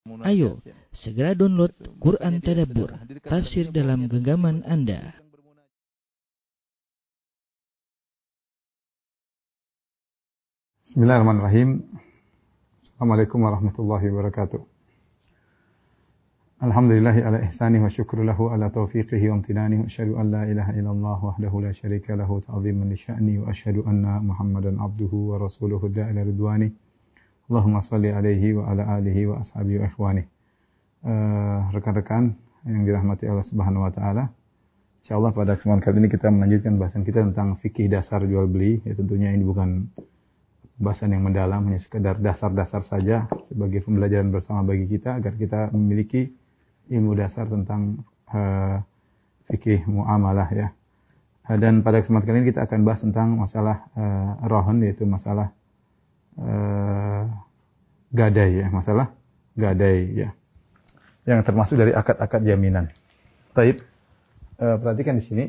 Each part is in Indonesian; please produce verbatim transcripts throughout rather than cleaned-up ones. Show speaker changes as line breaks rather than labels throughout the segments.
Ayo, segera download Quran Tadabbur, tafsir dalam genggaman Anda.
Bismillahirrahmanirrahim. Assalamualaikum warahmatullahi wabarakatuh. Alhamdulillahi ala ihsani wa syukru lahu ala taufiqihi wa amtinani wa asyhadu an la ilaha illallah wahdahu la syarika lahu ta'ziman li sya'ni wa asyhadu anna Muhammadan abduhu wa rasuluhu da'ila ridwani. Allahumma shalli alaihi wa ala alihi wa ashabihi wa ikhwani. Uh, rekan-rekan yang dirahmati Allah Subhanahu wa taala. Insyaallah pada kesempatan kali ini kita melanjutkan bahasan kita tentang fikih dasar jual beli. Ya, tentunya ini bukan bahasan yang mendalam, hanya sekedar dasar-dasar saja sebagai pembelajaran bersama bagi kita agar kita memiliki ilmu dasar tentang uh, fikih muamalah ya. Uh, dan pada kesempatan kali ini kita akan bahas tentang masalah uh, rohon, yaitu masalah uh, gadai ya, masalah gadai ya. Yang termasuk dari akad-akad jaminan. Taib, uh, perhatikan di sini.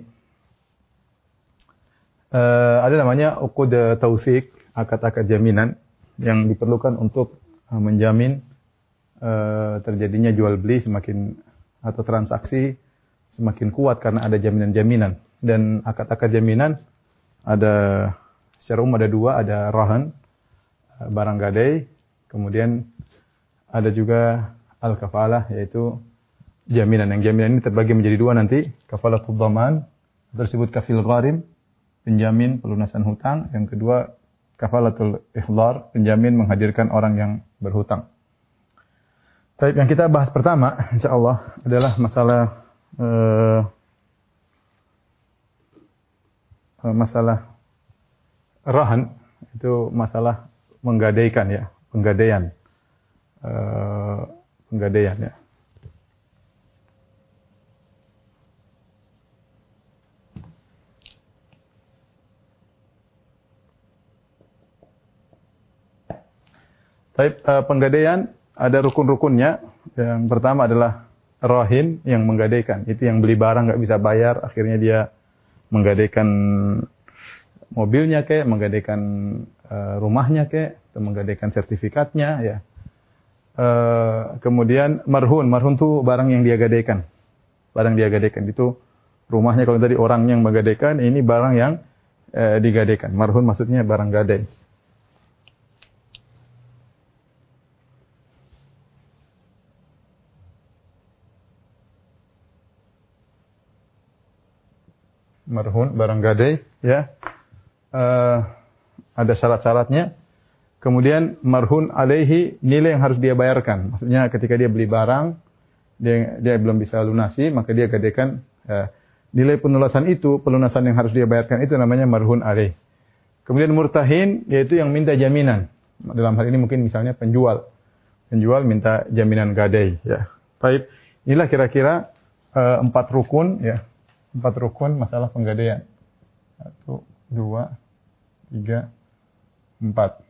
Uh, ada namanya uqud tausiq, akad-akad jaminan yang diperlukan untuk uh, menjamin uh, terjadinya jual beli semakin atau transaksi semakin kuat karena ada jaminan-jaminan. Dan akad-akad jaminan ada secara umum ada dua, ada rahan, uh, barang gadai, kemudian ada juga al-kafalah, yaitu jaminan. Yang jaminan ini terbagi menjadi dua nanti. Kafalatul dhaman, tersebut kafil gharim, penjamin pelunasan hutang. Yang kedua, kafalatul ihdar, penjamin menghadirkan orang yang berhutang. Baik, yang kita bahas pertama, insyaallah adalah masalah uh, masalah rahan, itu masalah menggadaikan ya, penggadaian. Uh, penggadaian ya. Baik, uh, penggadaian ada rukun-rukunnya. Yang pertama adalah rahin, yang menggadaikan. Itu yang beli barang nggak bisa bayar, akhirnya dia menggadaikan mobilnya kek, menggadaikan uh, rumahnya kek, atau menggadaikan sertifikatnya ya. Uh, kemudian marhun, marhun itu barang yang dia gadaikan, barang dia gadaikan itu rumahnya. Kalau tadi orang yang menggadaikan, ini barang yang uh, digadaikan. Marhun maksudnya barang gadai. Marhun barang gadai ya, uh, ada syarat-syaratnya. Kemudian marhun alaihi, nilai yang harus dia bayarkan. Maksudnya ketika dia beli barang, dia, dia belum bisa lunasi, maka dia gadaikan eh, nilai pelunasan itu, pelunasan yang harus dia bayarkan itu namanya marhun alaihi. Kemudian murtahin, yaitu yang minta jaminan. Dalam hal ini mungkin misalnya penjual. Penjual minta jaminan gadai. Ya. Baik, inilah kira-kira eh, empat rukun, ya, empat rukun masalah penggadaian. Satu, dua, tiga, empat.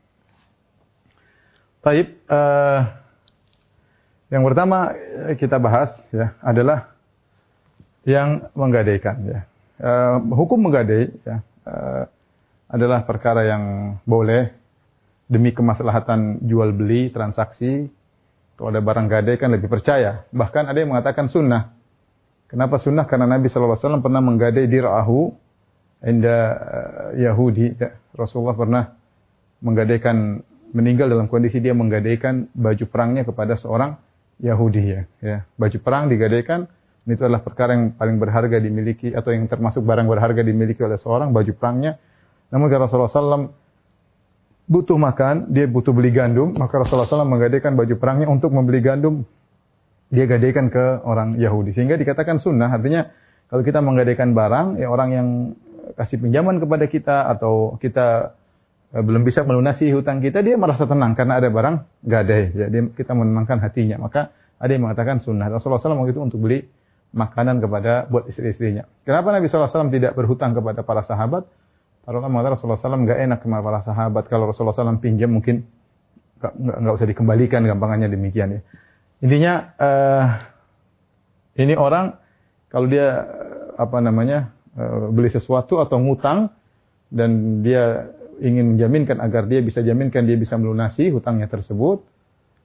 Baik, uh, yang pertama kita bahas ya adalah yang menggadaikan ya. Uh, hukum menggadai ya, uh, adalah perkara yang boleh demi kemaslahatan jual beli transaksi. Kalau ada barang gadai kan lebih percaya. Bahkan ada yang mengatakan sunnah. Kenapa sunnah? Karena Nabi shallallahu alaihi wasallam pernah menggadai dir'ahu inda uh, Yahudi. Ya. Rasulullah pernah menggadaikan, meninggal dalam kondisi dia menggadaikan baju perangnya kepada seorang Yahudi ya. Ya. Baju perang digadaikan, itu adalah perkara yang paling berharga dimiliki atau yang termasuk barang berharga dimiliki oleh seorang, baju perangnya. Namun karena Rasulullah shallallahu alaihi wasallam butuh makan, dia butuh beli gandum, maka Rasulullah shallallahu alaihi wasallam menggadaikan baju perangnya untuk membeli gandum. Dia gadaikan ke orang Yahudi. Sehingga dikatakan sunnah, artinya kalau kita menggadaikan barang, ya orang yang kasih pinjaman kepada kita atau kita belum bisa melunasi hutang kita, dia merasa tenang karena ada barang gadai. Jadi kita menenangkan hatinya. Maka ada yang mengatakan sunnah. Rasulullah shallallahu alaihi wasallam itu untuk beli makanan kepada buat istri-istrinya. Kenapa Nabi shallallahu alaihi wasallam tidak berhutang kepada para sahabat? Para ulama mengatakan Rasulullah shallallahu alaihi wasallam nggak enak kepada para sahabat. Kalau Rasulullah shallallahu alaihi wasallam pinjam mungkin nggak usah dikembalikan, gampangannya demikian ya. Intinya uh, ini orang kalau dia apa namanya uh, beli sesuatu atau ngutang dan dia ingin menjaminkan agar dia bisa jaminkan dia bisa melunasi hutangnya tersebut,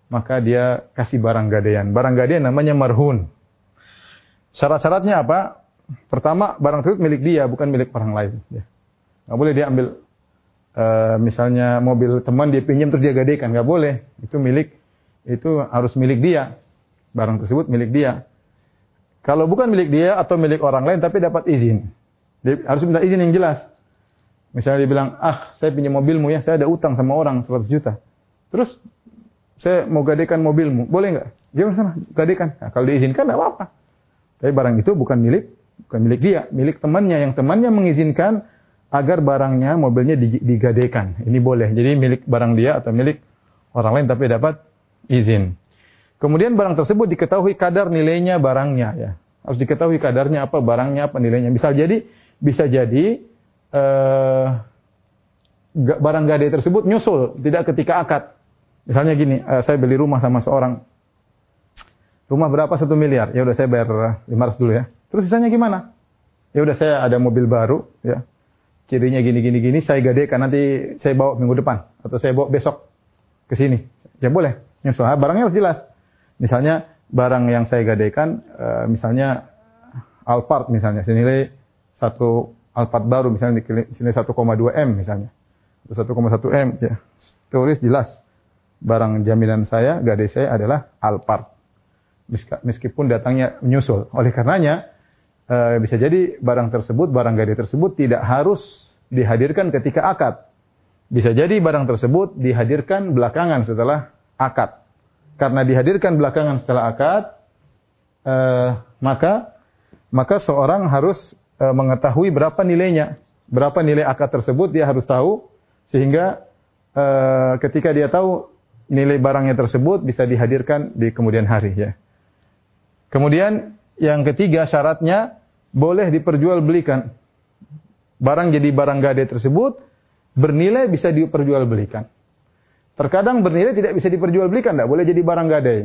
maka dia kasih barang gadaian. Barang gadaian namanya marhun. Syarat-syaratnya apa? Pertama, barang tersebut milik dia, bukan milik orang lain. Ya. Nggak boleh dia ambil, uh, misalnya mobil teman dia pinjam terus dia gadaikan, nggak boleh. Itu milik, itu harus milik dia. Barang tersebut milik dia. Kalau bukan milik dia atau milik orang lain tapi dapat izin, dia harus minta izin yang jelas. Misalnya dia bilang, ah saya pinjam mobilmu ya, saya ada utang sama orang seratus juta. Terus saya mau gadaikan mobilmu, boleh nggak? Dia sana gadaikan. Nah, kalau diizinkan nggak apa-apa. Tapi barang itu bukan milik, bukan milik dia, milik temannya yang temannya mengizinkan agar barangnya, mobilnya digadaikan. Ini boleh. Jadi milik barang dia atau milik orang lain tapi dapat izin. Kemudian barang tersebut diketahui kadar nilainya barangnya ya. Harus diketahui kadarnya apa, barangnya apa, nilainya. Bisa jadi bisa jadi eh, barang gadai tersebut nyusul, tidak ketika akad. Misalnya gini, eh, saya beli rumah sama seorang. Rumah berapa? Satu miliar. Ya udah saya bayar lima ratus dulu ya. Terus sisanya gimana? Ya udah saya ada mobil baru ya. Cirinya gini gini gini, saya gadaikan nanti saya bawa minggu depan atau saya bawa besok ke sini. Ya boleh. Nyusul. Barangnya harus jelas. Misalnya barang yang saya gadaikan uh, misalnya Alphard misalnya senilai satu Alphard baru misalnya senilai satu koma dua M misalnya. Atau satu koma satu M ya. Tulis jelas. Barang jaminan saya, gadai saya adalah Alphard. Meskipun datangnya menyusul. Oleh karenanya, e, bisa jadi barang tersebut, barang gadai tersebut tidak harus dihadirkan ketika akad. Bisa jadi barang tersebut dihadirkan belakangan setelah akad. Karena dihadirkan belakangan setelah akad, e, maka maka seorang harus e, mengetahui berapa nilainya. Berapa nilai akad tersebut dia harus tahu. Sehingga e, ketika dia tahu nilai barangnya tersebut bisa dihadirkan di kemudian hari ya. Kemudian yang ketiga syaratnya boleh diperjualbelikan. Barang jadi barang gadai tersebut bernilai bisa diperjualbelikan. Terkadang bernilai tidak bisa diperjualbelikan, tidak boleh jadi barang gadai.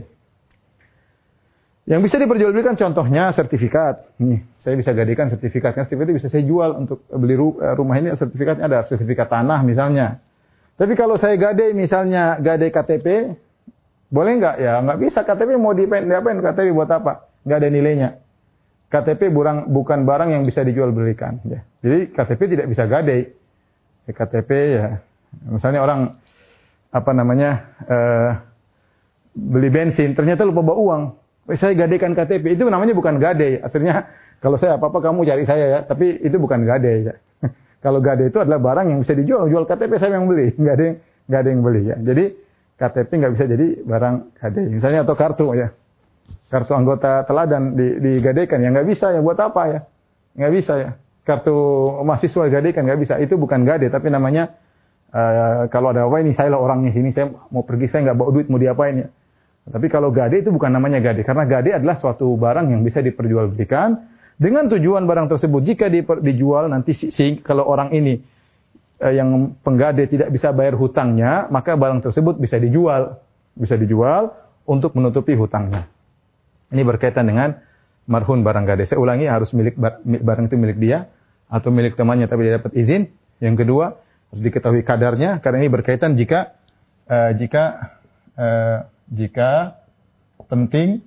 Yang bisa diperjualbelikan contohnya sertifikat. Nih, saya bisa gadaikan sertifikat. Sertifikat itu bisa saya jual untuk beli rumah ini, sertifikatnya ada, sertifikat tanah misalnya. Tapi kalau saya gadai misalnya gadai K T P, boleh nggak? Ya nggak bisa. K T P mau diapain? Diapain K T P buat apa? Nggak ada nilainya. K T P burang, bukan barang yang bisa dijual belikan. Ya. Jadi K T P tidak bisa gadai. Ya, K T P ya, misalnya orang apa namanya uh, beli bensin, ternyata lupa bawa uang. Saya gadaikan K T P, itu namanya bukan gadai. Akhirnya kalau saya apa-apa kamu cari saya ya, tapi itu bukan gadai. Ya. Kalau gadai itu adalah barang yang bisa dijual, jual K T P saya yang beli, nggak ada yang nggak ada yang beli ya. Jadi K T P nggak bisa jadi barang gadai. Misalnya atau kartu ya, kartu anggota teladan digadaikan ya nggak bisa ya, buat apa ya? Nggak bisa ya. Kartu mahasiswa gadaikan nggak bisa, itu bukan gadai, tapi namanya uh, kalau ada apa ini saya lah orangnya sini, saya mau pergi saya nggak bawa duit mau diapain ya. Tapi kalau gadai itu bukan namanya gadai, karena gadai adalah suatu barang yang bisa diperjualbelikan. Dengan tujuan barang tersebut, jika dijual nanti si, si, kalau orang ini eh, yang penggadai tidak bisa bayar hutangnya, maka barang tersebut bisa dijual. Bisa dijual untuk menutupi hutangnya. Ini berkaitan dengan marhun barang gadai. Saya ulangi, harus milik barang itu milik dia, atau milik temannya tapi dia dapat izin. Yang kedua, harus diketahui kadarnya, karena ini berkaitan jika eh, jika eh, jika penting,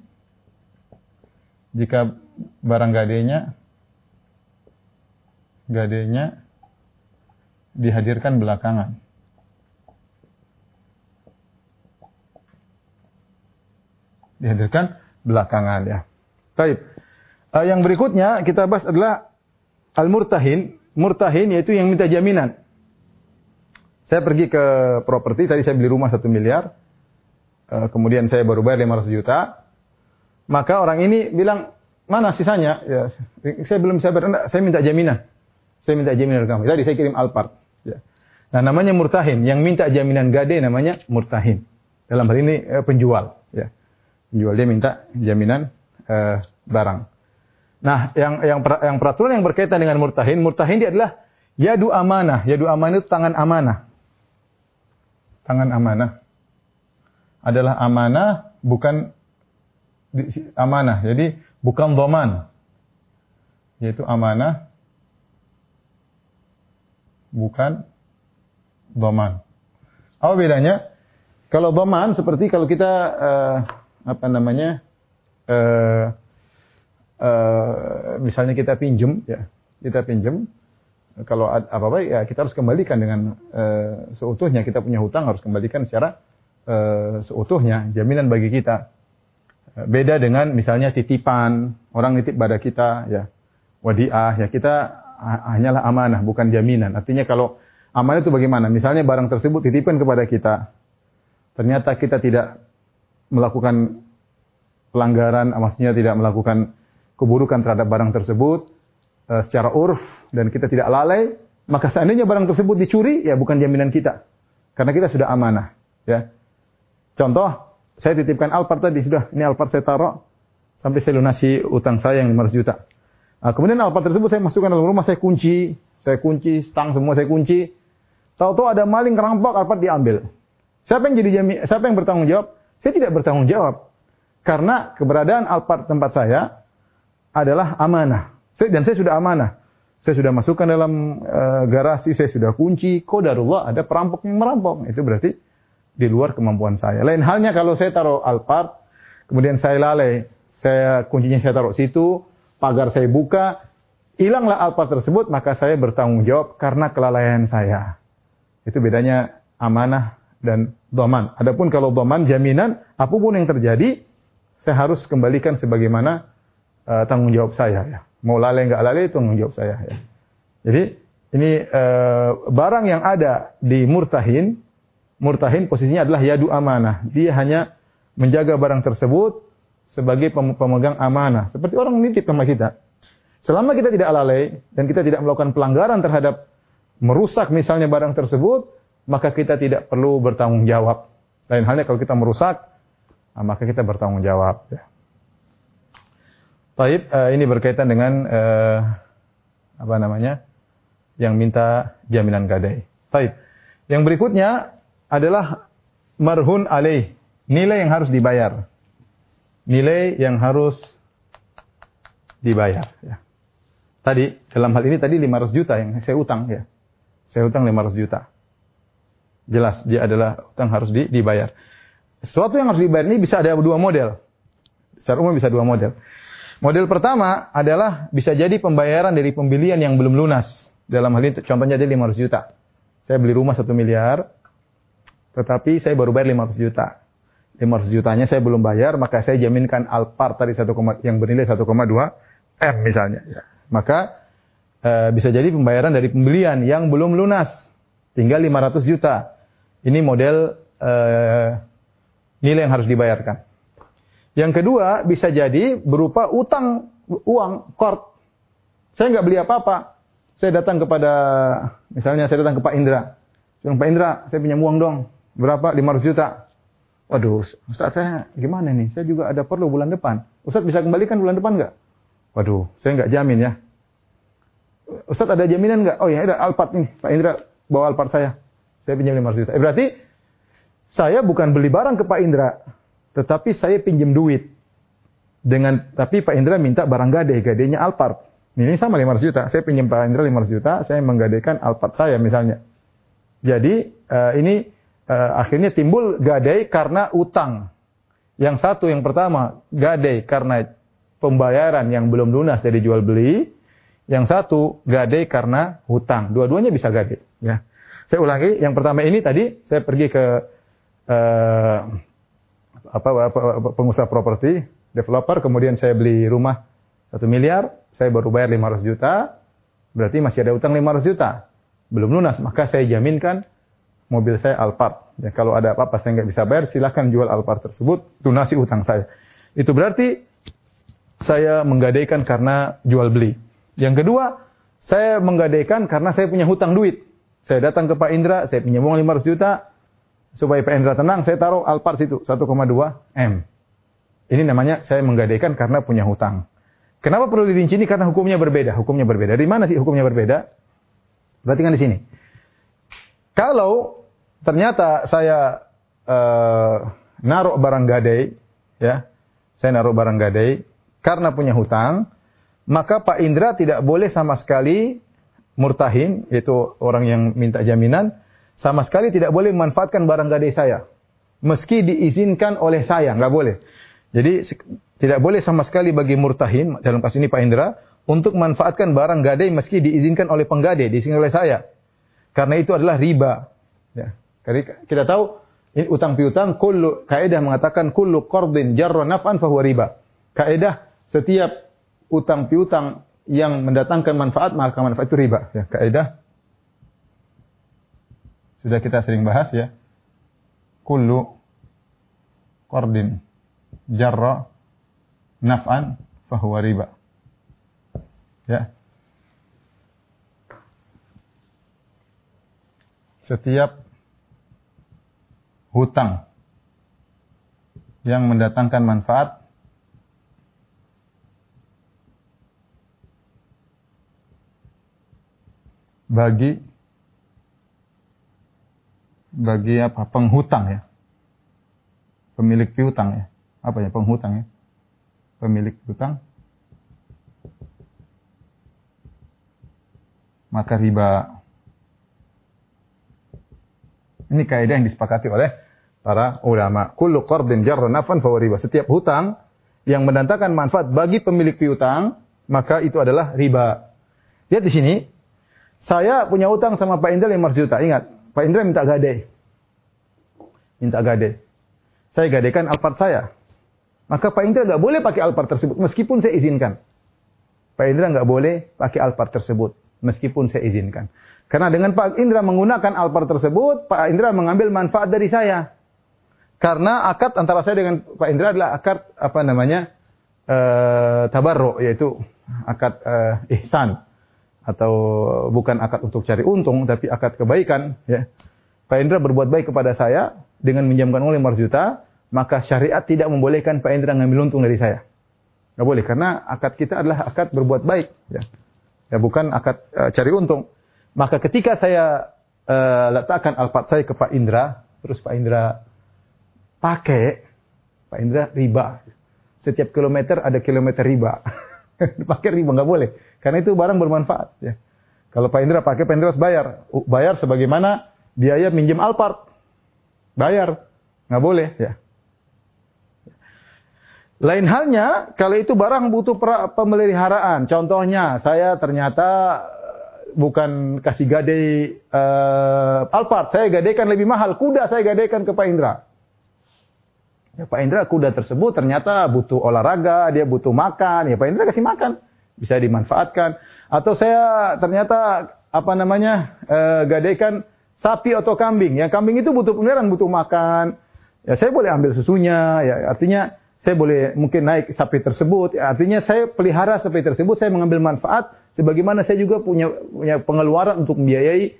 jika barang gadainya gadainya dihadirkan belakangan. Dihadirkan belakangan ya. Baik. Uh, yang berikutnya kita bahas adalah al-murtahin. Murtahin yaitu yang minta jaminan. Saya pergi ke properti, tadi saya beli rumah satu miliar. Uh, kemudian saya baru bayar lima ratus juta. Maka orang ini bilang, mana sisanya? Ya, saya belum bisa bayar. Enggak, saya minta jaminan. Saya minta jaminan dari kamu. Tadi saya kirim Alphard. Ya. Nah, namanya murtahin. Yang minta jaminan gadai namanya murtahin. Dalam hal ini eh, penjual. Ya. Penjual dia minta jaminan eh, barang. Nah, yang yang yang peraturan yang berkaitan dengan murtahin, murtahin dia adalah yadu amanah. Yadu amanah itu tangan amanah. Tangan amanah. Adalah amanah, bukan amanah. Jadi bukan dhaman. Yaitu amanah, bukan dhaman. Apa bedanya? Kalau dhaman seperti kalau kita uh, apa namanya? Uh, uh, misalnya kita pinjam ya. Kita pinjam kalau apa-apa ya kita harus kembalikan dengan uh, seutuhnya. Kita punya hutang harus kembalikan secara uh, seutuhnya, jaminan bagi kita. Uh, beda dengan misalnya titipan, orang nitip pada kita ya. Wadiah ya, kita hanyalah amanah bukan jaminan. Artinya kalau amanah itu bagaimana? Misalnya barang tersebut titipkan kepada kita. Ternyata kita tidak melakukan pelanggaran, maksudnya tidak melakukan keburukan terhadap barang tersebut uh, secara urf dan kita tidak lalai, maka seandainya barang tersebut dicuri, ya bukan jaminan kita. Karena kita sudah amanah, ya. Contoh, saya titipkan Alphard tadi, sudah, ini Alphard saya taruh sampai saya lunasi utang saya yang lima ratus juta. Nah, kemudian Alphard tersebut saya masukkan dalam rumah, saya kunci, saya kunci, stang semua saya kunci. Tahu-tahu ada maling ngerampok, Alphard diambil. Siapa yang jadi jami, siapa yang bertanggung jawab? Saya tidak bertanggung jawab. Karena keberadaan Alphard tempat saya adalah amanah. Saya, dan saya sudah amanah. Saya sudah masukkan dalam uh, garasi, saya sudah kunci. Qadarullah ada perampok yang merampok. Itu berarti di luar kemampuan saya. Lain halnya kalau saya taruh Alphard, kemudian saya lalai, saya kuncinya saya taruh situ, pagar saya buka, hilanglah Alphard tersebut, maka saya bertanggung jawab karena kelalaian saya. Itu bedanya amanah dan dhaman. Adapun kalau dhaman, jaminan, apapun yang terjadi, saya harus kembalikan sebagaimana uh, tanggung jawab saya. Ya. Mau lalai nggak lalai, itu tanggung jawab saya. Ya. Jadi, ini uh, barang yang ada di murtahin, murtahin posisinya adalah yadu amanah. Dia hanya menjaga barang tersebut sebagai pemegang amanah. Seperti orang nitip sama kita. Selama kita tidak lalai, dan kita tidak melakukan pelanggaran terhadap merusak misalnya barang tersebut, maka kita tidak perlu bertanggung jawab. Lain halnya kalau kita merusak, nah, maka kita bertanggung jawab. Ya. Taib, uh, ini berkaitan dengan uh, apa namanya, yang minta jaminan gadai. Taib. Yang berikutnya adalah marhun alaih, nilai yang harus dibayar. Nilai yang harus dibayar. Ya. Tadi dalam hal ini tadi lima ratus juta yang saya utang ya, saya utang lima ratus juta. Jelas, dia adalah utang harus di, dibayar. Sesuatu yang harus dibayar ini bisa ada dua model. Secara umum bisa dua model. Model pertama adalah bisa jadi pembayaran dari pembelian yang belum lunas. Dalam hal ini contohnya dia lima ratus juta. Saya beli rumah satu miliar, tetapi saya baru bayar lima ratus juta. lima ratus jutanya saya belum bayar, maka saya jaminkan Alphard tadi satu, yang bernilai satu koma dua M misalnya. Ya. Maka e, bisa jadi pembayaran dari pembelian yang belum lunas. Tinggal lima ratus juta. Ini model uh, nilai yang harus dibayarkan. Yang kedua, bisa jadi berupa utang uang, qard. Saya nggak beli apa-apa. Saya datang kepada, misalnya saya datang ke Pak Indra. Bilang, Pak Indra, saya pinjam uang dong. Berapa? lima ratus juta. Waduh, Ustaz saya gimana nih? Saya juga ada perlu bulan depan. Ustaz bisa kembalikan bulan depan nggak? Waduh, saya nggak jamin ya. Ustaz ada jaminan nggak? Oh ya, ada Alphard nih, Pak Indra. Bawa Alphard saya. Saya pinjam lima ratus juta. Eh, berarti saya bukan beli barang ke Pak Indra, tetapi saya pinjam duit. Dengan tapi Pak Indra minta barang gadai, gadainya Alphard. Ini sama lima ratus juta. Saya pinjam Pak Indra lima ratus juta, saya menggadaikan Alphard saya misalnya. Jadi uh, ini uh, akhirnya timbul gadai karena utang. Yang satu, yang pertama, gadai karena pembayaran yang belum lunas dari jual beli. Yang satu, gadai karena hutang. Dua-duanya bisa gadai. Ya. Saya ulangi, yang pertama ini tadi, saya pergi ke uh, apa, apa, apa, pengusaha properti, developer, kemudian saya beli rumah satu miliar, saya baru bayar lima ratus juta, berarti masih ada utang lima ratus juta. Belum lunas, maka saya jaminkan mobil saya Alphard. Ya, kalau ada apa-apa saya nggak bisa bayar, silakan jual Alphard tersebut, lunasi utang saya. Itu berarti saya menggadaikan karena jual beli. Yang kedua, saya menggadaikan karena saya punya hutang duit. Saya datang ke Pak Indra, saya pinjam uang lima ratus juta, supaya Pak Indra tenang, saya taruh Alphard situ, satu koma dua M. Ini namanya saya menggadaikan karena punya hutang. Kenapa perlu dirinci ini? Karena hukumnya berbeda. Hukumnya berbeda. Dari mana sih hukumnya berbeda? Perhatikan di sini. Kalau ternyata saya uh, naruh barang gadai, ya, saya naruh barang gadai karena punya hutang, maka Pak Indra tidak boleh sama sekali murtahin, yaitu orang yang minta jaminan, sama sekali tidak boleh memanfaatkan barang gadai saya. meski diizinkan oleh saya, nggak boleh. Jadi tidak boleh sama sekali bagi murtahin, dalam kasus ini Pak Indra, untuk memanfaatkan barang gadai meski diizinkan oleh penggadai, diizinkan oleh saya. Karena itu adalah riba. Ya. Kita tahu ini utang piutang, kullu kaidah mengatakan kullu qardin jarra naf'an fa huwa riba. Kaidah setiap utang piutang yang mendatangkan manfaat maka manfaat itu riba. Ya, kaidah sudah kita sering bahas ya. Kullu qardin jarra naf'an fa huwa riba. Ya. Setiap hutang yang mendatangkan manfaat bagi bagi apa? Penghutang ya. Pemilik piutang ya. Apa ya penghutang ya? Pemilik piutang. Maka riba. Ini kaidah yang disepakati oleh para ulama. Kullu qardin jarra naf'an fa huwa riba. Setiap hutang yang mendatangkan manfaat bagi pemilik piutang, maka itu adalah riba. Lihat di sini, saya punya hutang sama Pak Indra lima ratus juta. Ingat, Pak Indra minta gadai. Minta gadai. Saya gadaikan Alphard saya. Maka Pak Indra enggak boleh pakai Alphard tersebut meskipun saya izinkan. Pak Indra enggak boleh pakai Alphard tersebut meskipun saya izinkan. Karena dengan Pak Indra menggunakan Alphard tersebut, Pak Indra mengambil manfaat dari saya. Karena akad antara saya dengan Pak Indra adalah akad apa namanya uh, tabarru, yaitu akad uh, ihsan atau bukan akad untuk cari untung, tapi akad kebaikan. Ya. Pak Indra berbuat baik kepada saya dengan minjamkan uang lima ratus juta, maka syariat tidak membolehkan Pak Indra ngambil untung dari saya. Nggak boleh, karena akad kita adalah akad berbuat baik. Ya, ya bukan akad uh, cari untung. Maka ketika saya uh, letakkan Alphard saya ke Pak Indra, terus Pak Indra pakai, Pak Indra riba. Setiap kilometer ada kilometer riba. Pakai riba nggak boleh, karena itu barang bermanfaat. Ya. Kalau Pak Indra pakai, Pak Indra harus bayar, bayar sebagaimana biaya minjem Alphard, bayar, nggak boleh. Ya. Lain halnya kalau itu barang butuh pemeliharaan. Contohnya, saya ternyata bukan kasih gadai uh, Alphard, saya gadaikan lebih mahal, kuda saya gadaikan ke Pak Indra. Ya, Pak Indra kuda tersebut ternyata butuh olahraga, dia butuh makan, ya Pak Indra kasih makan, bisa dimanfaatkan. Atau saya ternyata apa namanya uh, gadaikan sapi atau kambing, yang kambing itu butuh pemeliharaan, butuh makan, ya saya boleh ambil susunya, ya artinya saya boleh mungkin naik sapi tersebut, ya, artinya saya pelihara sapi tersebut, saya mengambil manfaat. Sebagaimana saya juga punya punya pengeluaran untuk membiayai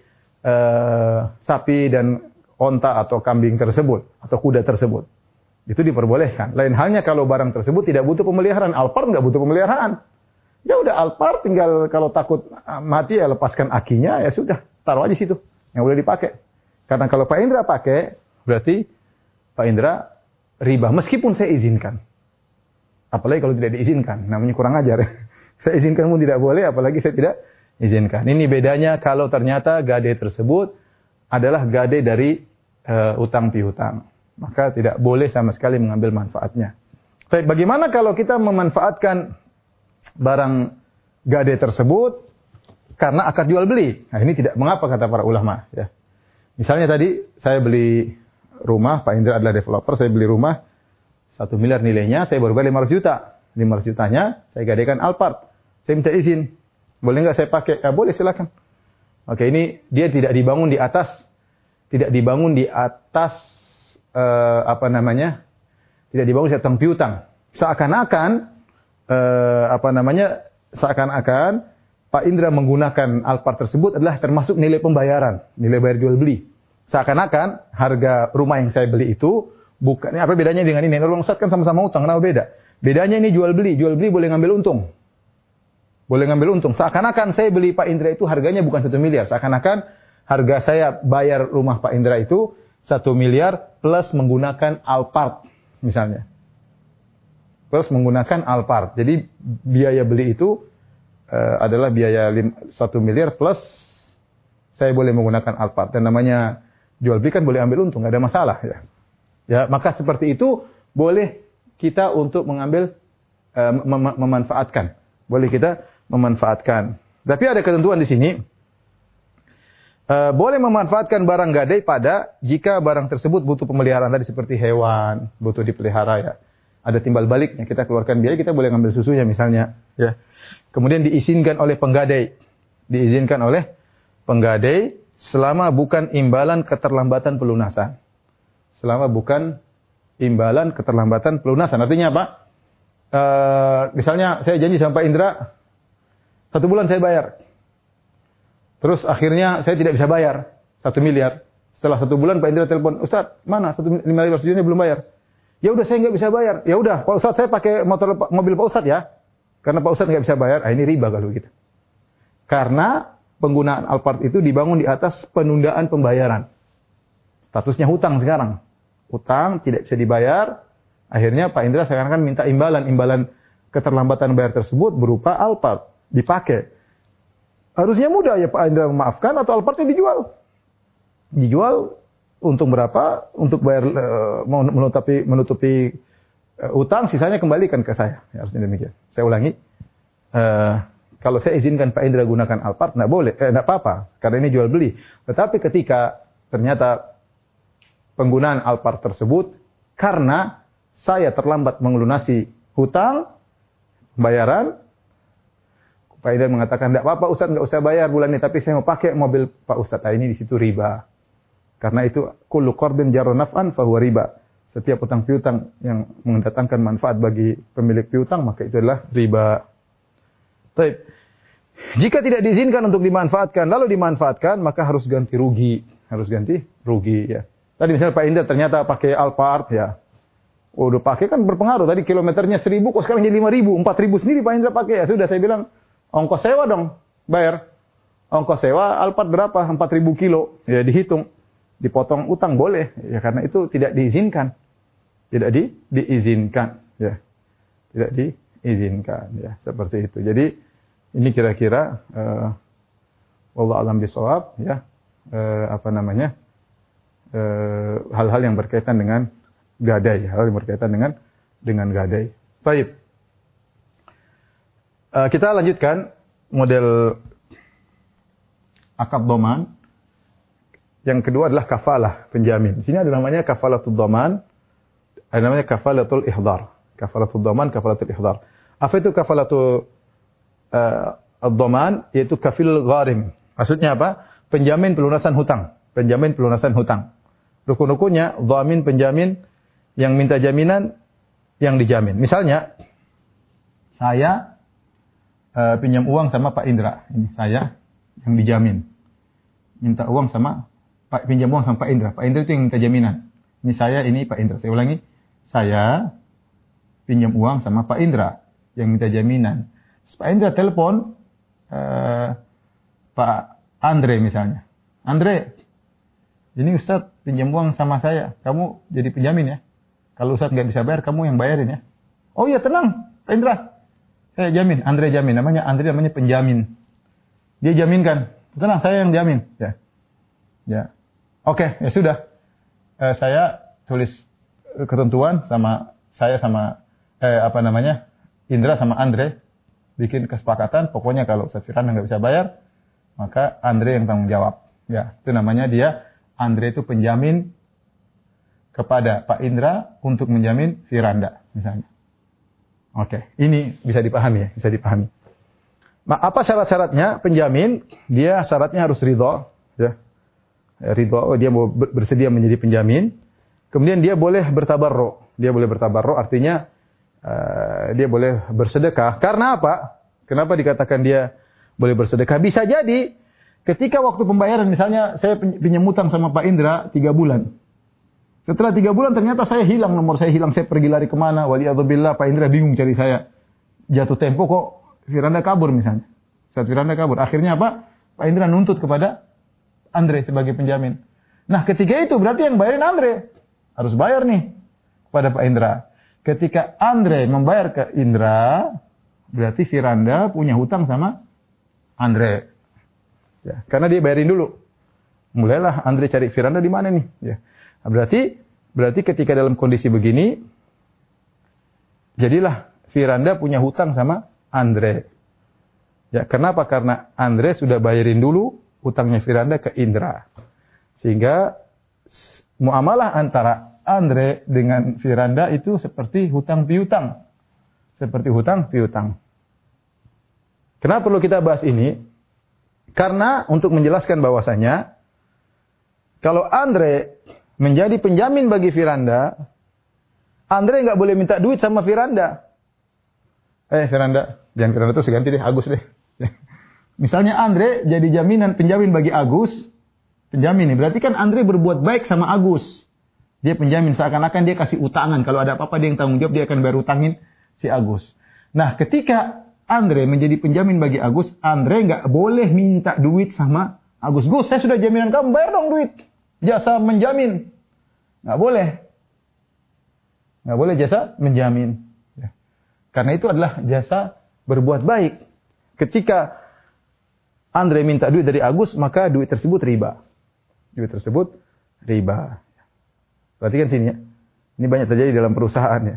uh, sapi dan onta atau kambing tersebut atau kuda tersebut. Itu diperbolehkan. Lain halnya kalau barang tersebut tidak butuh pemeliharaan. Alphard nggak butuh pemeliharaan. Ya udah Alphard tinggal kalau takut mati ya lepaskan akinya, ya sudah taruh aja situ. Yang boleh dipakai. Karena kalau Pak Indra pakai berarti Pak Indra riba meskipun saya izinkan. Apalagi kalau tidak diizinkan, namanya kurang ajar. Saya izinkan pun tidak boleh, apalagi saya tidak izinkan. Ini bedanya kalau ternyata gadai tersebut adalah gadai dari uh, utang piutang. Maka tidak boleh sama sekali mengambil manfaatnya. Tapi bagaimana kalau kita memanfaatkan barang gadai tersebut karena akad jual beli? Nah ini tidak mengapa kata para ulama. Ya. Misalnya tadi saya beli rumah, Pak Indra adalah developer, saya beli rumah satu miliar nilainya, saya baru bayar lima ratus juta. lima ratus jutanya saya gadaikan Alphard. Saya minta izin. Boleh nggak saya pakai? Ya, boleh silakan. Oke, ini dia tidak dibangun di atas, tidak dibangun di atas uh, apa namanya? Tidak dibangun di atas piutang. Seakan-akan uh, apa namanya? Seakan-akan Pak Indra menggunakan Alphard tersebut adalah termasuk nilai pembayaran, nilai bayar jual beli. Seakan-akan harga rumah yang saya beli itu bukan. Apa bedanya dengan ini? Kalau Ustaz kan sama-sama utang, kenapa beda? Bedanya ini jual beli, jual beli boleh ngambil untung. Boleh ngambil untung. Seakan-akan saya beli Pak Indra itu harganya bukan satu miliar. Seakan-akan harga saya bayar rumah Pak Indra itu satu miliar plus menggunakan Alphard misalnya. Plus menggunakan Alphard. Jadi biaya beli itu uh, adalah biaya satu miliar plus saya boleh menggunakan Alphard. Dan namanya jual beli kan boleh ambil untung, nggak ada masalah. Ya. Ya, maka seperti itu boleh kita untuk mengambil uh, mem- memanfaatkan. Boleh kita memanfaatkan. Tapi ada ketentuan di sini. Uh, boleh memanfaatkan barang gadai pada jika barang tersebut butuh pemeliharaan tadi seperti hewan, butuh dipelihara ya. Ada timbal baliknya, kita keluarkan biaya, kita boleh ngambil susunya misalnya, ya. Kemudian diizinkan oleh penggadai. Diizinkan oleh penggadai selama bukan imbalan keterlambatan pelunasan. Selama bukan imbalan keterlambatan pelunasan. Artinya apa? Uh, misalnya saya janji sama Pak Indra, satu bulan saya bayar. Terus akhirnya saya tidak bisa bayar satu miliar. Setelah satu bulan Pak Indra telepon, Ustaz, mana satu lima miliar sejujurnya belum bayar? Ya udah saya nggak bisa bayar. Ya udah Pak Ustaz saya pakai motor mobil Pak Ustaz ya, karena Pak Ustaz nggak bisa bayar. Ah, ini riba kalau gitu. Karena penggunaan Alphard itu dibangun di atas penundaan pembayaran. Statusnya hutang sekarang. Hutang tidak bisa dibayar. Akhirnya Pak Indra sekarang kan minta imbalan. Imbalan keterlambatan bayar tersebut berupa Alphard dipakai. Harusnya mudah ya Pak Indra memaafkan atau Alphardnya dijual. Dijual untung berapa? Untuk bayar uh, menutupi menutupi uh, utang, sisanya kembalikan ke saya. Ya, harusnya demikian. Saya ulangi. Uh, kalau saya izinkan Pak Indra gunakan Alphard, enggak boleh, eh, enggak apa-apa karena ini jual beli. Tetapi ketika ternyata penggunaan Alphard tersebut karena saya terlambat melunasi hutang bayaran, Pak Indra mengatakan, tidak apa-apa Ustaz, nggak usah bayar bulan ini, tapi saya mau pakai mobil Pak Ustaz. Nah, ini di situ riba. Karena itu, kullu qardin jarra naf'an fahuwa riba. Setiap utang piutang yang mendatangkan manfaat bagi pemilik piutang, maka itu adalah riba. Baik. Jika tidak diizinkan untuk dimanfaatkan, lalu dimanfaatkan, maka harus ganti rugi. Harus ganti rugi, ya. Tadi misalnya Pak Indra ternyata pakai Alphard, ya. Oh, udah pakai kan berpengaruh. Tadi kilometernya seribu, kok sekarang jadi lima ribu, empat ribu sendiri Pak Indra pakai. Ya sudah, saya bilang, ongkos sewa dong, bayar. Ongkos sewa Alphard berapa? empat ribu kilo. Ya dihitung. Dipotong utang boleh. Ya karena itu tidak diizinkan. Tidak di, diizinkan. Ya. Tidak diizinkan. Ya. Seperti itu. Jadi ini kira-kira uh, wallahu a'lam bishawab. Ya. Uh, apa namanya? Uh, hal-hal yang berkaitan dengan gadai. Hal yang berkaitan dengan dengan gadai. Baik. Uh, kita lanjutkan model akad dhaman. Yang kedua adalah kafalah, penjamin. Di sini ada namanya kafalatul dhaman, ada namanya kafalatul ihdar. Kafalatul dhaman, kafalatul ihdar. Apa itu kafalatul uh, dhaman? Yaitu kafil gharim. Maksudnya apa? Penjamin pelunasan hutang. Penjamin pelunasan hutang. Rukun-rukunnya dhamin, penjamin, yang minta jaminan, yang dijamin. Misalnya, saya Uh, pinjam uang sama Pak Indra. Ini saya yang dijamin. Minta uang sama Pak, pinjam uang sama Pak Indra. Pak Indra itu yang minta jaminan. Ini saya, ini Pak Indra. Saya ulangi. Saya pinjam uang sama Pak Indra yang minta jaminan. Terus Pak Indra telepon uh, Pak Andre misalnya. Andre, ini Ustaz pinjam uang sama saya. Kamu jadi penjamin ya. Kalau Ustaz nggak bisa bayar, kamu yang bayarin ya. Oh iya, tenang Pak Indra. Saya jamin, Andre jamin. Namanya Andre namanya penjamin. Dia jaminkan. Tenang, saya yang jamin. Ya. Ya. Oke, ya sudah. Eh, saya tulis ketentuan sama saya sama eh apa namanya? Indra sama Andre bikin kesepakatan. Pokoknya kalau Ustaz Firanda nggak bisa bayar, maka Andre yang tanggung jawab. Ya, itu namanya dia Andre itu penjamin kepada Pak Indra untuk menjamin Firanda misalnya. Oke, ini bisa dipahami ya, bisa dipahami. Nah, apa syarat-syaratnya? Penjamin, dia syaratnya harus ridho, ya. Ridho, dia mau bersedia menjadi penjamin. Kemudian dia boleh bertabarru, dia boleh bertabarru, artinya uh, dia boleh bersedekah. Karena apa? Kenapa dikatakan dia boleh bersedekah? Bisa jadi ketika waktu pembayaran, misalnya saya pinjam utang sama Pak Indra tiga bulan. Setelah tiga bulan ternyata saya hilang, nomor saya hilang, saya pergi lari kemana, waliyadzubillah, Pak Indra bingung cari saya. Jatuh tempo kok Firanda kabur misalnya. Saat Firanda kabur. Akhirnya apa? Pak Indra nuntut kepada Andre sebagai penjamin. Nah ketika itu berarti yang bayarin Andre. Harus bayar nih kepada Pak Indra. Ketika Andre membayar ke Indra, berarti Firanda punya hutang sama Andre. Ya, karena dia bayarin dulu. Mulailah Andre cari Firanda di mana nih. Ya. Berarti Berarti ketika dalam kondisi begini, jadilah Firanda punya hutang sama Andre. Ya, kenapa? Karena Andre sudah bayarin dulu hutangnya Firanda ke Indra. Sehingga muamalah antara Andre dengan Firanda itu seperti hutang piutang. Seperti hutang piutang. Kenapa perlu kita bahas ini? Karena untuk menjelaskan bahwasanya kalau Andre menjadi penjamin bagi Firanda, Andre nggak boleh minta duit sama Firanda. Eh Firanda, jangan Firanda terus ganti deh, Agus deh. Misalnya Andre jadi jaminan penjamin bagi Agus, penjamin nih. Berarti kan Andre berbuat baik sama Agus. Dia penjamin, seakan-akan dia kasih utangan. Kalau ada apa-apa dia yang tanggung jawab, dia akan bayar utangin si Agus. Nah, ketika Andre menjadi penjamin bagi Agus, Andre nggak boleh minta duit sama Agus. Gus, saya sudah jaminan kamu, bayar dong duit. Jasa menjamin. Nggak boleh. Nggak boleh jasa menjamin. Ya. Karena itu adalah jasa berbuat baik. Ketika Andre minta duit dari Agus, maka duit tersebut riba. Duit tersebut riba. Perhatikan sini ya. Ini banyak terjadi dalam perusahaan ya.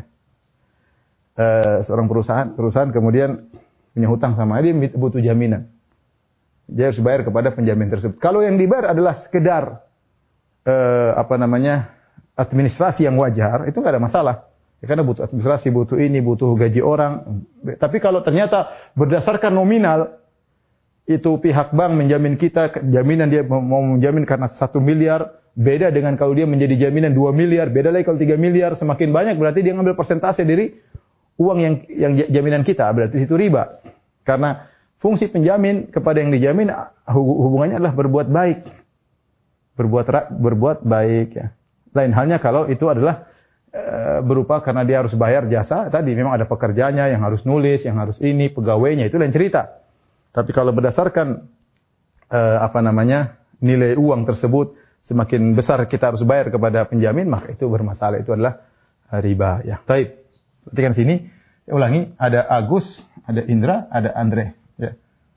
E, seorang perusahaan, perusahaan kemudian punya hutang sama dia, butuh jaminan. Dia harus bayar kepada penjamin tersebut. Kalau yang dibayar adalah sekedar e, apa namanya administrasi yang wajar, itu nggak ada masalah. Ya, karena butuh administrasi, butuh ini, butuh gaji orang. Tapi kalau ternyata berdasarkan nominal, itu pihak bank menjamin kita, jaminan dia mau menjamin karena satu miliar, beda dengan kalau dia menjadi jaminan dua miliar, beda lagi kalau tiga miliar, semakin banyak berarti dia ngambil persentase dari uang yang yang jaminan kita, berarti itu riba. Karena fungsi penjamin kepada yang dijamin hubungannya adalah berbuat baik. Berbuat berbuat baik ya. Lain halnya kalau itu adalah e, berupa karena dia harus bayar jasa, tadi memang ada pekerjanya yang harus nulis, yang harus ini, pegawainya, itu lain cerita. Tapi kalau berdasarkan e, apa namanya nilai uang tersebut semakin besar kita harus bayar kepada penjamin, maka itu bermasalah, itu adalah riba ya. Baik. Perhatikan sini, saya ulangi, ada Agus, ada Indra, ada Andre ya.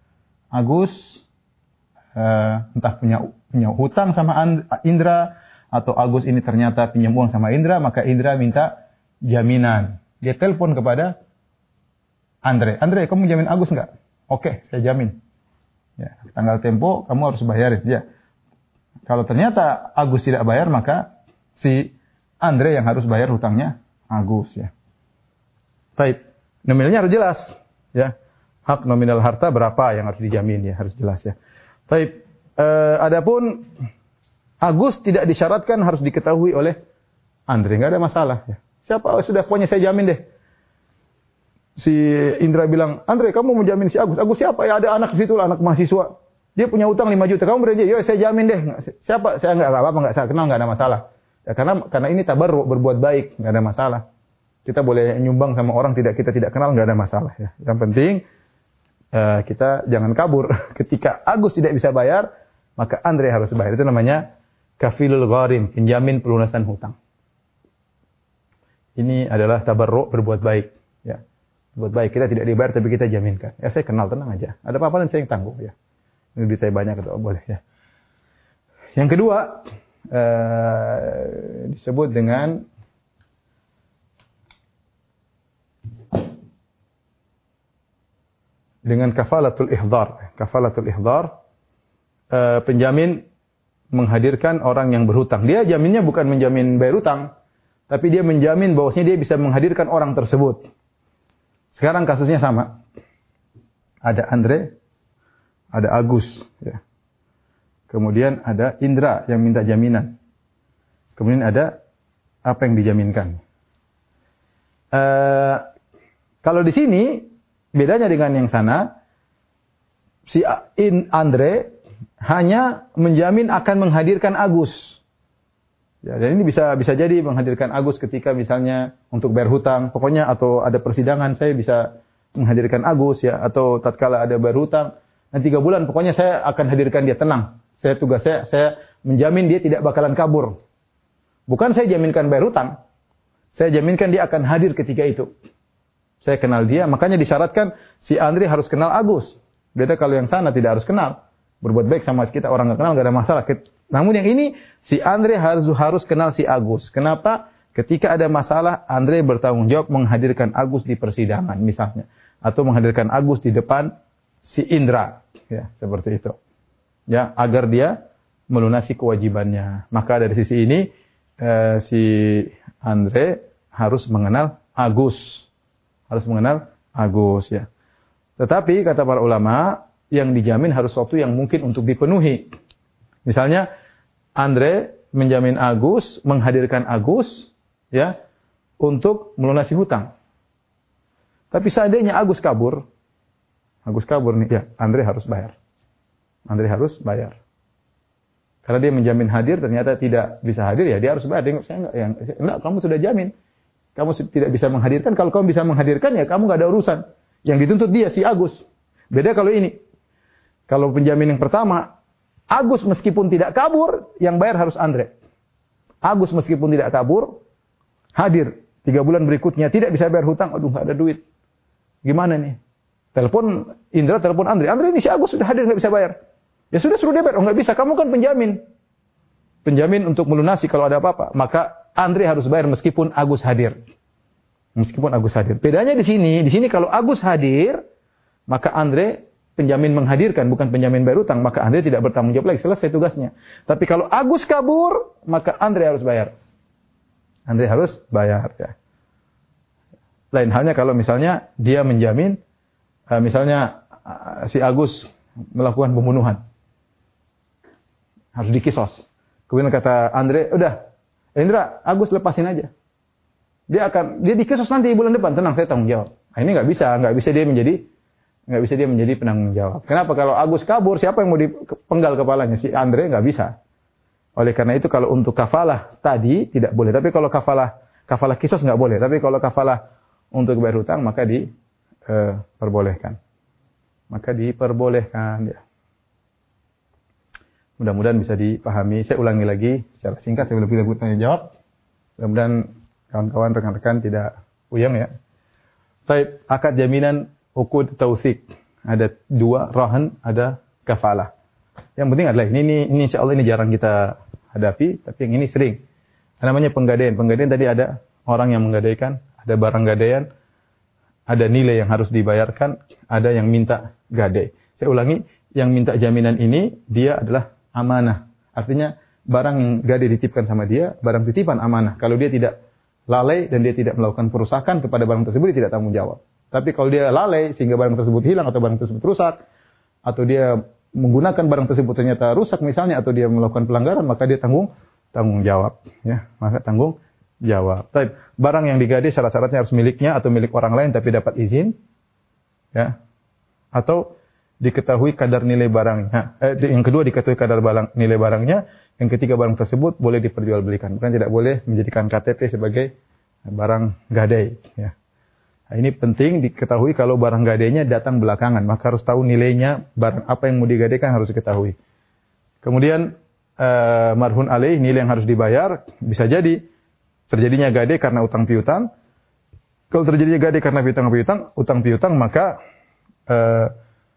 Agus e, entah punya punya hutang sama Indra, atau Agus ini ternyata pinjam uang sama Indra, maka Indra minta jaminan. Dia telepon kepada Andre. Andre, kamu jamin Agus enggak? Oke, saya jamin. Ya, tanggal tempo kamu harus bayarin. Ya. Kalau ternyata Agus tidak bayar, maka si Andre yang harus bayar hutangnya Agus ya. Baik, nominalnya harus jelas ya. Hak nominal harta berapa yang harus dijamin ya, harus jelas ya. Baik, eh, adapun Agus tidak disyaratkan harus diketahui oleh Andre, nggak ada masalah. Ya. Siapa sudah pokoknya saya jamin deh. Si Indra bilang, Andre kamu mau jamin si Agus. Agus siapa? Ya ada anak di situ, anak mahasiswa. Dia punya utang lima juta. Kamu berjanji, yo saya jamin deh. Siapa? Saya nggak apa-apa, nggak saya kenal, nggak ada masalah. Ya, karena karena ini tabarruk, berbuat baik, nggak ada masalah. Kita boleh nyumbang sama orang tidak kita tidak kenal, nggak ada masalah. Ya. Yang penting uh, kita jangan kabur. Ketika Agus tidak bisa bayar, maka Andre harus bayar. Itu namanya kafilul gharim, penjamin pelunasan hutang. Ini adalah tabarruk, berbuat baik. Ya. Berbuat baik, kita tidak dibayar tapi kita jaminkan. Ya saya kenal, tenang aja. Ada apa-apa dan saya yang tangguh. Ya. Ini duit saya banyak atau boleh. Ya. Yang kedua, eh, disebut dengan dengan kafalatul ihdar. Kafalatul ihdar, eh, penjamin menghadirkan orang yang berhutang. Dia jaminnya bukan menjamin bayar hutang, tapi dia menjamin bahwasanya dia bisa menghadirkan orang tersebut. Sekarang kasusnya sama. Ada Andre, ada Agus, ya. Kemudian ada Indra yang minta jaminan. Kemudian ada apa yang dijaminkan. Uh, kalau di sini bedanya dengan yang sana, si In Andre hanya menjamin akan menghadirkan Agus. Ya, dan ini bisa bisa jadi menghadirkan Agus ketika misalnya untuk bayar hutang, pokoknya atau ada persidangan saya bisa menghadirkan Agus ya, atau tatkala ada bayar hutang, nanti tiga bulan pokoknya saya akan hadirkan dia, tenang. Saya tugas saya saya menjamin dia tidak bakalan kabur. Bukan saya jaminkan bayar hutang. Saya jaminkan dia akan hadir ketika itu. Saya kenal dia, makanya disyaratkan si Andre harus kenal Agus. Beda kalau yang sana tidak harus kenal. Berbuat baik sama kita, orang nggak kenal nggak ada masalah. Namun yang ini si Andre harus harus kenal si Agus. Kenapa? Ketika ada masalah, Andre bertanggung jawab menghadirkan Agus di persidangan misalnya, atau menghadirkan Agus di depan si Indra, ya seperti itu. Ya, agar dia melunasi kewajibannya. Maka dari sisi ini eh, si Andre harus mengenal Agus. Harus mengenal Agus ya. Tetapi kata para ulama, yang dijamin harus sesuatu yang mungkin untuk dipenuhi. Misalnya Andre menjamin Agus, menghadirkan Agus ya untuk melunasi hutang. Tapi seandainya Agus kabur, Agus kabur nih, ya Andre harus bayar. Andre harus bayar. Karena dia menjamin hadir, ternyata tidak bisa hadir, ya dia harus bayar. Dia saya enggak, yang, enggak, kamu sudah jamin. Kamu tidak bisa menghadirkan. Kalau kamu bisa menghadirkan, ya kamu enggak ada urusan. Yang dituntut dia si Agus. Beda kalau ini. Kalau penjamin yang pertama, Agus meskipun tidak kabur, yang bayar harus Andre. Agus meskipun tidak kabur, hadir. Tiga bulan berikutnya tidak bisa bayar hutang. Aduh, nggak ada duit. Gimana nih? Telepon Indra, telepon Andre. Andre ini si Agus sudah hadir nggak bisa bayar. Ya sudah suruh dia bayar. Oh nggak bisa. Kamu kan penjamin. Penjamin untuk melunasi kalau ada apa-apa. Maka Andre harus bayar meskipun Agus hadir. Meskipun Agus hadir. Bedanya di sini. Di sini kalau Agus hadir, maka Andre penjamin menghadirkan, bukan penjamin bayar utang, maka Andre tidak bertanggung jawab lagi, selesai tugasnya. Tapi kalau Agus kabur, maka Andre harus bayar. Andre harus bayar ya. Lain halnya kalau misalnya dia menjamin, uh, misalnya uh, si Agus melakukan pembunuhan, harus dikisos. Kemudian kata Andre, udah, Indra, Agus lepasin aja. Dia akan, dia dikisos nanti bulan depan, tenang, saya tanggung jawab. Nah, ini nggak bisa, nggak bisa dia menjadi nggak bisa dia menjadi penanggung jawab. Kenapa? Kalau Agus kabur, siapa yang mau dipenggal kepalanya? Si Andre nggak bisa. Oleh karena itu kalau untuk kafalah tadi tidak boleh. Tapi kalau kafalah kafalah kisos nggak boleh. Tapi kalau kafalah untuk bayar hutang maka diperbolehkan. Maka diperbolehkan. Ya. Mudah-mudahan bisa dipahami. Saya ulangi lagi secara singkat sebelum kita tanya jawab. Mudah-mudahan kawan-kawan rekan-rekan tidak uyang ya. Baik, akad jaminan uqud tautsik. Ada dua, rahan, ada kafalah. Yang penting adalah ini, ini, ini insya Allah ini jarang kita hadapi, tapi yang ini sering. Namanya penggadaian. Penggadaian tadi ada orang yang menggadaikan, ada barang gadaian, ada nilai yang harus dibayarkan, ada yang minta gadai. Saya ulangi, yang minta jaminan ini, dia adalah amanah. Artinya, barang yang gadai dititipkan sama dia, barang titipan amanah. Kalau dia tidak lalai dan dia tidak melakukan perusakan kepada barang tersebut, dia tidak tanggung jawab. Tapi kalau dia lalai sehingga barang tersebut hilang atau barang tersebut rusak, atau dia menggunakan barang tersebut ternyata rusak misalnya, atau dia melakukan pelanggaran, maka dia tanggung tanggung jawab, ya, maka tanggung jawab. Tapi barang yang digadai syarat-syaratnya harus miliknya atau milik orang lain tapi dapat izin, ya, atau diketahui kadar nilai barangnya. Eh, yang kedua diketahui kadar barang, nilai barangnya. Yang ketiga barang tersebut boleh diperjualbelikan, bukan tidak boleh menjadikan K T P sebagai barang gadai, ya. Nah, ini penting diketahui kalau barang gadainya datang belakangan, maka harus tahu nilainya, barang apa yang mau digadaikan harus diketahui. Kemudian uh, marhun alaih, nilai yang harus dibayar, bisa jadi terjadinya gadai karena utang piutang. Kalau terjadinya gadai karena piutang piutang, utang piutang, maka uh,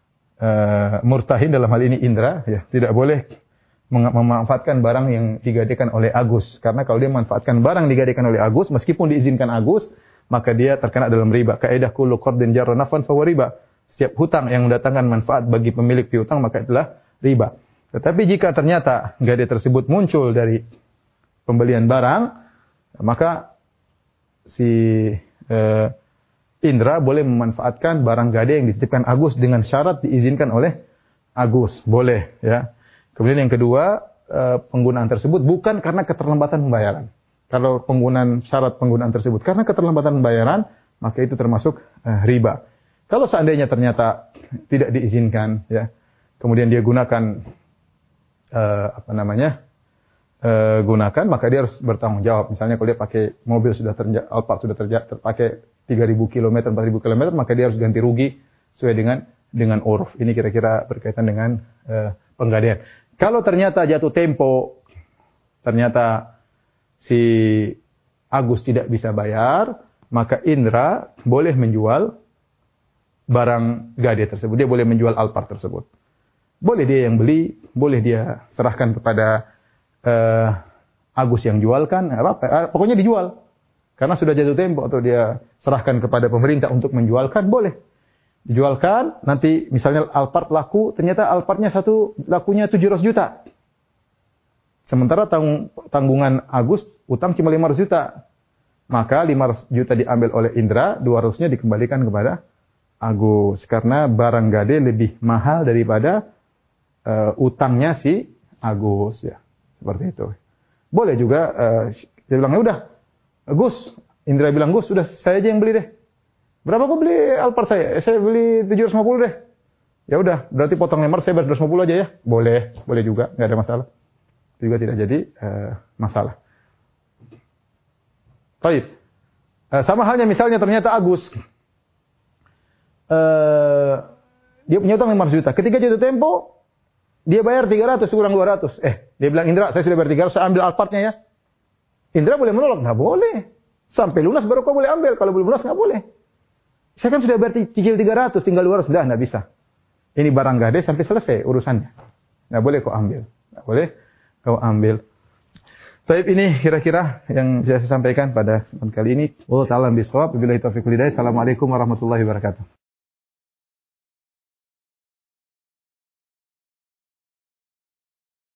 uh, murtahin dalam hal ini Indra, ya, tidak boleh memanfaatkan barang yang digadaikan oleh Agus. Karena kalau dia memanfaatkan barang digadaikan oleh Agus, meskipun diizinkan Agus, maka dia terkena dalam riba. Kaidah kullu qardin jarra naf'an fa huwa riba. Setiap hutang yang mendatangkan manfaat bagi pemilik piutang maka itulah riba. Tetapi jika ternyata gadai tersebut muncul dari pembelian barang, maka si eh, Indra boleh memanfaatkan barang gadai yang dititipkan Agus dengan syarat diizinkan oleh Agus. Boleh, ya. Kemudian yang kedua, eh, penggunaan tersebut bukan karena keterlambatan pembayaran. Kalau penggunaan syarat penggunaan tersebut karena keterlambatan pembayaran, maka itu termasuk uh, riba. Kalau seandainya ternyata tidak diizinkan, ya, kemudian dia gunakan uh, apa namanya, uh, gunakan, maka dia harus bertanggung jawab. Misalnya kalau dia pakai mobil sudah terja, Alphard sudah terja, terpakai tiga ribu kilometer, empat ribu kilometer, maka dia harus ganti rugi sesuai dengan dengan uruf. Ini kira-kira berkaitan dengan uh, penggadaian. Kalau ternyata jatuh tempo, ternyata si Agus tidak bisa bayar, maka Indra boleh menjual barang gadai tersebut. Dia boleh menjual Alphard tersebut. Boleh dia yang beli, boleh dia serahkan kepada uh, Agus yang jualkan, apa, pokoknya dijual. Karena sudah jatuh tempo atau dia serahkan kepada pemerintah untuk menjualkan, boleh. Dijualkan, nanti misalnya Alphard laku, ternyata Alphardnya satu lakunya tujuh ratus juta. Sementara tanggung, tanggungan Agus utang cuma lima ratus juta. Maka lima ratus juta diambil oleh Indra, dua ratus-nya dikembalikan kepada Agus. Karena barang Gade lebih mahal daripada uh, utangnya si Agus. Ya, seperti itu. Boleh juga, uh, dia bilang, ya udah, Gus, Indra bilang, Gus, sudah saya aja yang beli deh. Berapa kok beli Alphard saya? Saya beli tujuh ratus lima puluh deh. Ya udah, berarti potong lima ratus, saya bayar dua ratus lima puluh aja ya. Boleh, boleh juga, nggak ada masalah. Itu juga tidak jadi uh, masalah. Baik. Uh, sama halnya misalnya ternyata Agus, uh, dia punya utang lima ratus juta. Ketika jatuh tempo, dia bayar tiga ratus, kurang dua ratus. Eh, dia bilang, Indra, saya sudah bayar tiga ratus, saya ambil Alphardnya ya. Indra boleh menolak? Nggak boleh. Sampai lunas baru kau boleh ambil. Kalau belum lunas, nggak boleh. Saya kan sudah bayar cicil tiga ratus, tinggal dua ratus. Dah, nggak bisa. Ini barang Gade sampai selesai urusannya. Nggak boleh kau ambil. Nggak boleh kau ambil. Baik, ini kira-kira yang bisa saya sampaikan pada kali ini. Wallahu ta'ala bishawab. Wabillahi taufiq wal hidayah. Assalamualaikum warahmatullahi wabarakatuh.